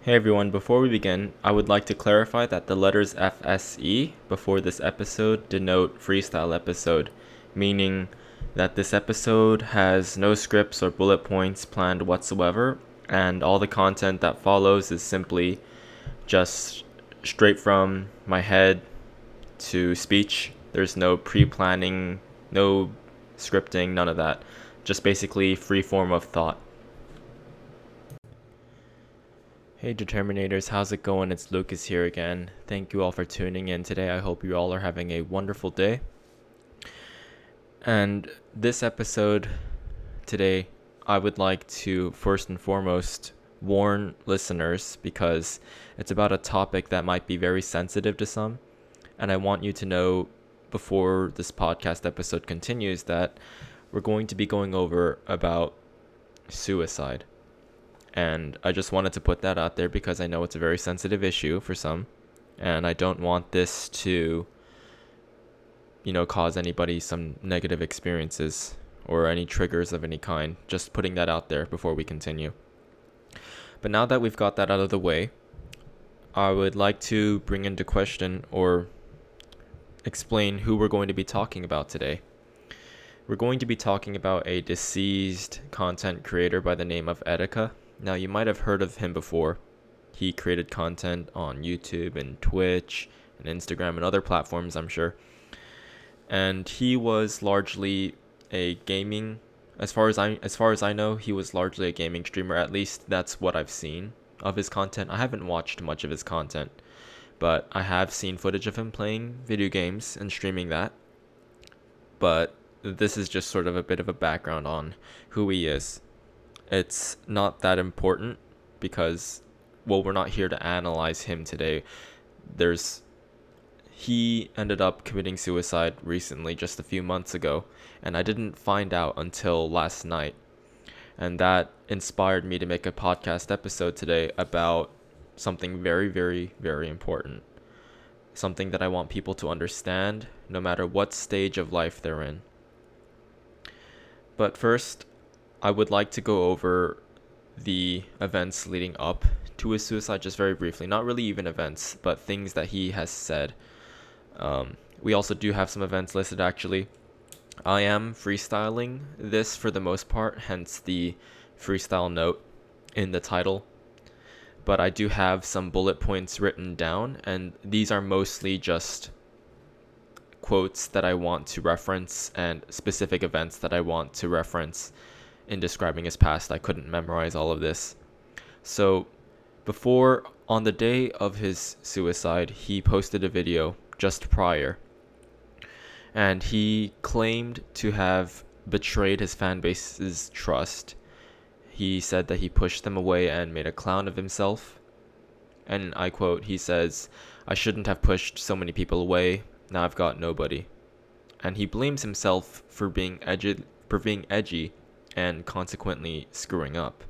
Hey everyone, before we begin, I would like to clarify that the letters FSE before this episode denote freestyle episode, meaning that this episode has no scripts or bullet points planned whatsoever, and all the content that follows is simply just straight from my head to speech. There's no pre-planning, no scripting, none of that. Just basically free form of thought. Hey Determinators, how's it going? It's Lucas here again. Thank you all for tuning in today. I hope you all are having a wonderful day. And this episode today, I would like to first and foremost warn listeners because it's about a topic that might be very sensitive to some. And I want you to know before this podcast episode continues that we're going to be going over about suicide. And I just wanted to put that out there because I know it's a very sensitive issue for some. And I don't want this to, cause anybody some negative experiences or any triggers of any kind. Just putting that out there before we continue. But now that we've got that out of the way, I would like to bring into question or explain who we're going to be talking about today. We're going to be talking about a deceased content creator by the name of Etika. Now, you might have heard of him before. He created content on YouTube and Twitch and Instagram and other platforms, I'm sure. And he was largely a gaming, as far as I know, he was largely a gaming streamer. At least that's what I've seen of his content. I haven't watched much of his content, but I have seen footage of him playing video games and streaming that. But this is just sort of a bit of a background on who he is. It's not that important because, we're not here to analyze him today. He ended up committing suicide recently, just a few months ago, and I didn't find out until last night. And that inspired me to make a podcast episode today about something very, very, very important. Something that I want people to understand, no matter what stage of life they're in. But first, I would like to go over the events leading up to his suicide just very briefly. Not really even events, but things that he has said. We also do have some events listed, actually. I am freestyling this for the most part, hence the freestyle note in the title. But I do have some bullet points written down, and these are mostly just quotes that I want to reference and specific events that I want to reference in describing his past. I couldn't memorize all of this. So on the day of his suicide, he posted a video just prior, and he claimed to have betrayed his fan base's trust. He said that he pushed them away and made a clown of himself. And I quote, he says, "I shouldn't have pushed so many people away. Now I've got nobody." And he blames himself for being edgy and consequently screwing up.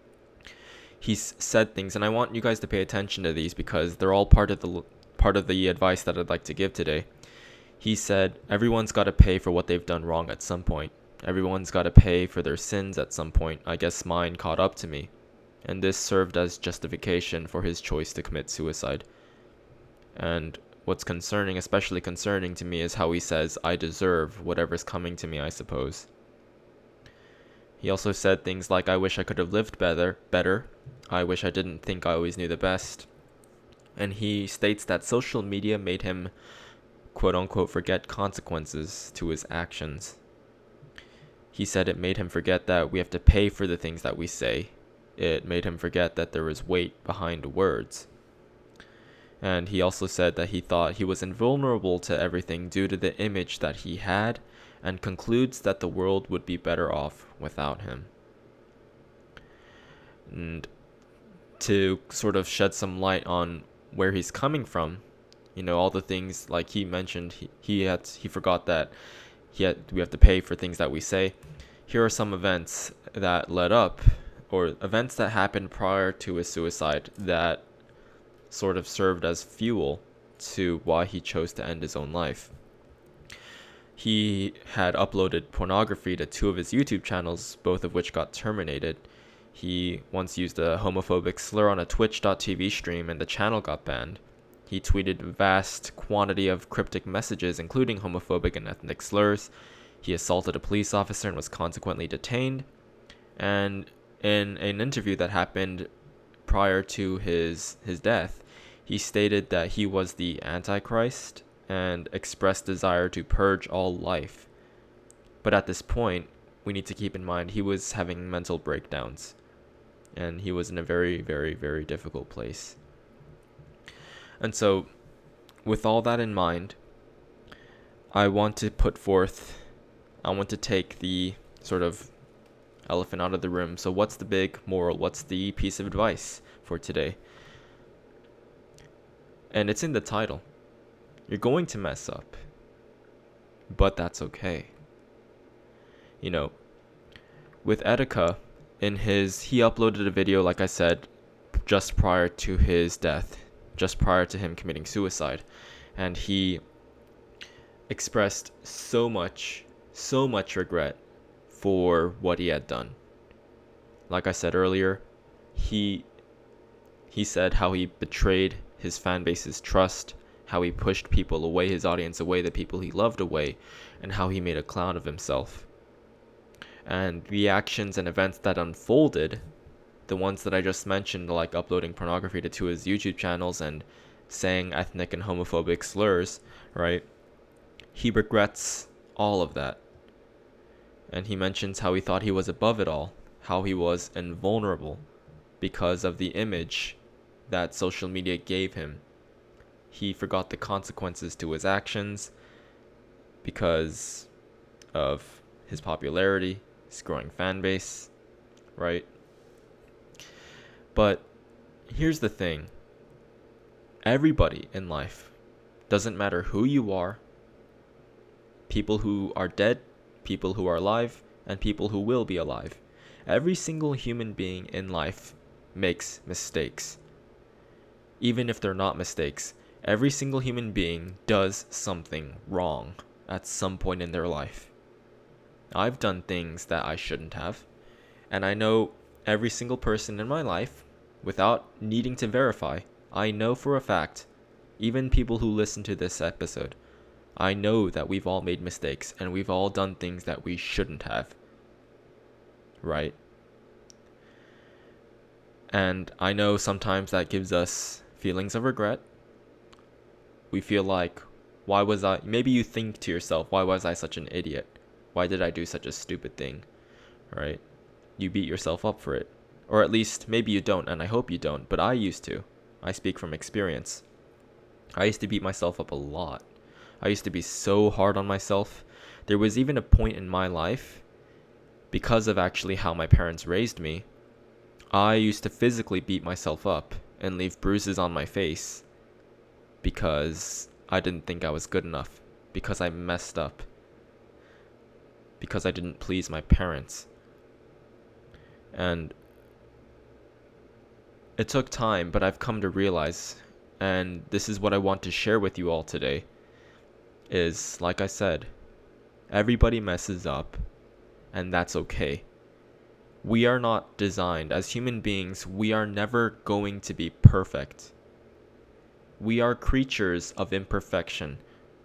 He's said things, and I want you guys to pay attention to these because they're all part of the advice that I'd like to give today. He said, everyone's got to pay for what they've done wrong at some point. Everyone's got to pay for their sins at some point. I guess mine caught up to me. And this served as justification for his choice to commit suicide. And what's especially concerning to me, is how he says, I deserve whatever's coming to me, I suppose. He also said things like, I wish I could have lived better. I wish I didn't think I always knew the best. And he states that social media made him, quote unquote, forget consequences to his actions. He said it made him forget that we have to pay for the things that we say. It made him forget that there is weight behind words. And he also said that he thought he was invulnerable to everything due to the image that he had, and concludes that the world would be better off without him. And to sort of shed some light on where he's coming from, all the things like he mentioned, he forgot that we have to pay for things that we say. Here are some events that led up, or events that happened prior to his suicide that sort of served as fuel to why he chose to end his own life. He had uploaded pornography to 2 of his YouTube channels, both of which got terminated. He once used a homophobic slur on a Twitch.tv stream and the channel got banned. He tweeted vast quantity of cryptic messages, including homophobic and ethnic slurs. He assaulted a police officer and was consequently detained. And in an interview that happened prior to his death, he stated that he was the Antichrist and expressed desire to purge all life. But at this point, we need to keep in mind he was having mental breakdowns, and he was in a very, very, very difficult place. And so, with all that in mind, I want to take the sort of elephant out of the room. So what's the big moral? What's the piece of advice for today? And it's in the title. You're going to mess up, but that's okay. You know, with Etika, he uploaded a video, like I said, just prior to his death, just prior to him committing suicide. And he expressed so much regret for what he had done. Like I said earlier, he said how he betrayed his fan base's trust, how he pushed people away, his audience away, the people he loved away, and how he made a clown of himself. And the actions and events that unfolded, the ones that I just mentioned, like uploading pornography to 2 of his YouTube channels and saying ethnic and homophobic slurs, right? He regrets all of that. And he mentions how he thought he was above it all, how he was invulnerable because of the image that social media gave him. He forgot the consequences to his actions because of his popularity, his growing fan base, right? But here's the thing. Everybody in life, doesn't matter who you are, people who are dead, people who are alive, and people who will be alive. Every single human being in life makes mistakes. Even if they're not mistakes, every single human being does something wrong at some point in their life. I've done things that I shouldn't have, and I know every single person in my life, without needing to verify, I know for a fact, even people who listen to this episode, I know that we've all made mistakes and we've all done things that we shouldn't have. Right? And I know sometimes that gives us feelings of regret. We feel like, maybe you think to yourself, why was I such an idiot? Why did I do such a stupid thing? Right? You beat yourself up for it. Or at least, maybe you don't, and I hope you don't, but I used to. I speak from experience. I used to beat myself up a lot. I used to be so hard on myself. There was even a point in my life, because of actually how my parents raised me, I used to physically beat myself up and leave bruises on my face because I didn't think I was good enough, because I messed up, because I didn't please my parents. And it took time, but I've come to realize, and this is what I want to share with you all today, is, like I said, everybody messes up, and that's okay. We are not designed, as human beings, we are never going to be perfect. We are creatures of imperfection.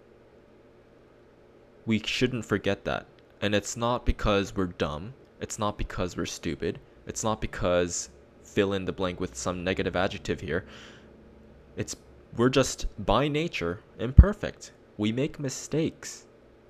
We shouldn't forget that. And it's not because we're dumb. It's not because we're stupid. It's not because, fill in the blank with some negative adjective here. We're just, by nature, imperfect. We make mistakes.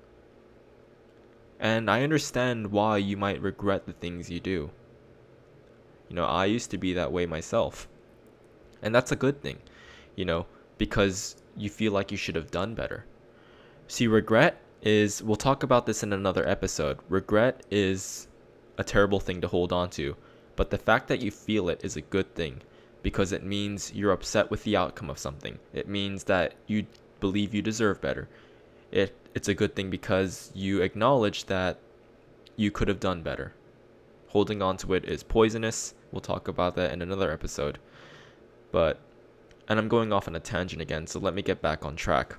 And I understand why you might regret the things you do. You know, I used to be that way myself. And that's a good thing, you know, because you feel like you should have done better. See, regret is, we'll talk about this in another episode. Regret is a terrible thing to hold on to, but the fact that you feel it is a good thing, because it means you're upset with the outcome of something. It means that you believe you deserve better. It's a good thing because you acknowledge that you could have done better. Holding on to it is poisonous. We'll talk about that in another episode. And I'm going off on a tangent again, so let me get back on track.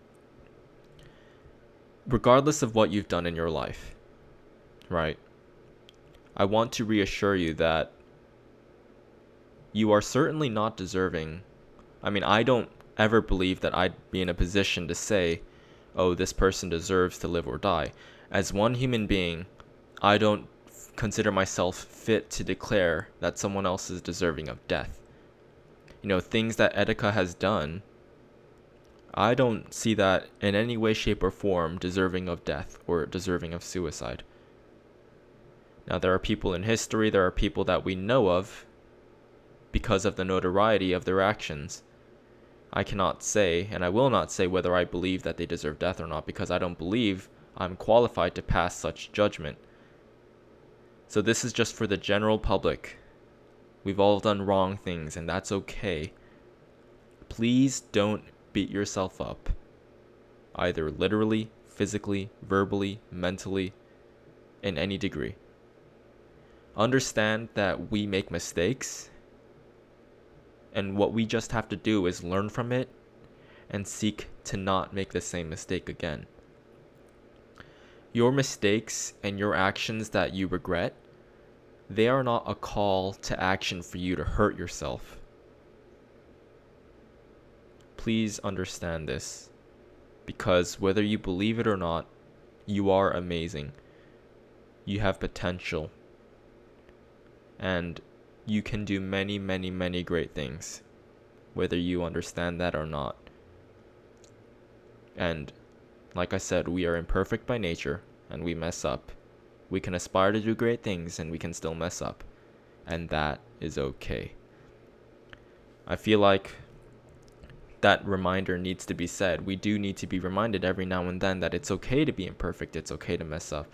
Regardless of what you've done in your life, right? I want to reassure you that you are certainly not deserving. I mean, I don't ever believe that I'd be in a position to say, oh, this person deserves to live or die. As one human being, I don't consider myself fit to declare that someone else is deserving of death. Things that Etika has done, I don't see that in any way, shape, or form deserving of death or deserving of suicide. Now, there are people in history, there are people that we know of because of the notoriety of their actions. I cannot say, and I will not say, whether I believe that they deserve death or not, because I don't believe I'm qualified to pass such judgment. So this is just for the general public. We've all done wrong things, and that's okay. Please don't beat yourself up, either literally, physically, verbally, mentally, in any degree. Understand that we make mistakes, and what we just have to do is learn from it and seek to not make the same mistake again. Your mistakes and your actions that you regret, they are not a call to action for you to hurt yourself. Please understand this, because whether you believe it or not, you are amazing. You have potential, and you can do many, many, many great things, whether you understand that or not. And like I said, we are imperfect by nature, and we mess up. We can aspire to do great things, and we can still mess up, and that is okay. I feel like that reminder needs to be said. We do need to be reminded every now and then that it's okay to be imperfect, it's okay to mess up.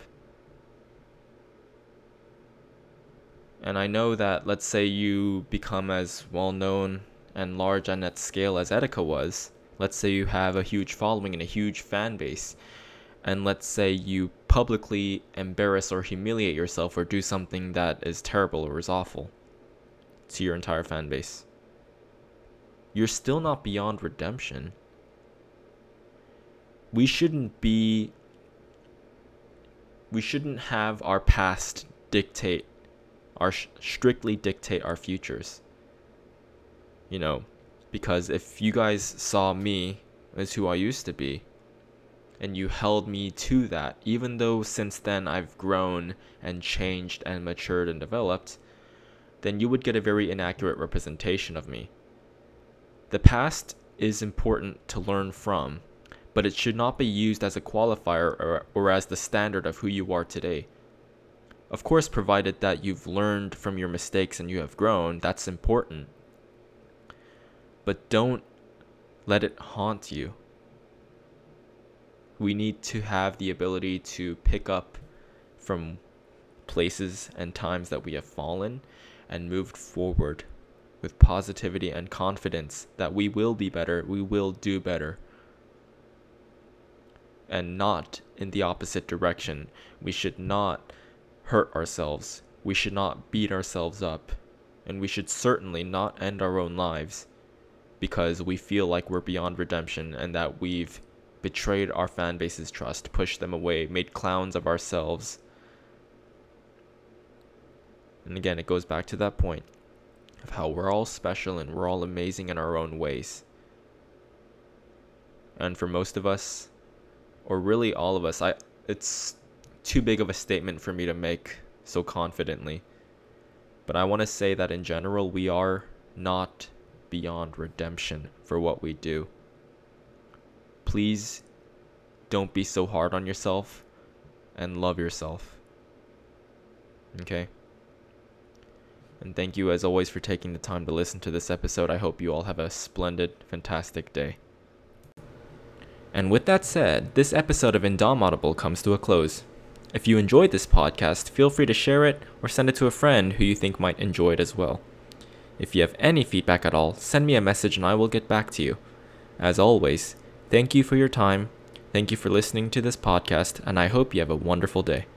And I know that, let's say you become as well known and large on that scale as Etika was. Let's say you have a huge following and a huge fan base, and let's say you publicly embarrass or humiliate yourself or do something that is terrible or is awful to your entire fan base. You're still not beyond redemption. We shouldn't have our past strictly dictate our futures. Because if you guys saw me as who I used to be, and you held me to that, even though since then I've grown and changed and matured and developed, then you would get a very inaccurate representation of me. The past is important to learn from, but it should not be used as a qualifier or as the standard of who you are today. Of course, provided that you've learned from your mistakes and you have grown, that's important. But don't let it haunt you. We need to have the ability to pick up from places and times that we have fallen and moved forward with positivity and confidence that we will be better, we will do better. And not in the opposite direction. We should not hurt ourselves. We should not beat ourselves up. And we should certainly not end our own lives because we feel like we're beyond redemption and that we've betrayed our fan base's trust, pushed them away, made clowns of ourselves. And again, it goes back to that point of how we're all special and we're all amazing in our own ways. And for most of us, or really all of us, it's too big of a statement for me to make so confidently. But I want to say that in general, we are not beyond redemption for what we do. Please don't be so hard on yourself and love yourself. Okay? And thank you as always for taking the time to listen to this episode. I hope you all have a splendid, fantastic day. And with that said, this episode of Indomitable comes to a close. If you enjoyed this podcast, feel free to share it or send it to a friend who you think might enjoy it as well. If you have any feedback at all, send me a message and I will get back to you. As always, thank you for your time, thank you for listening to this podcast, and I hope you have a wonderful day.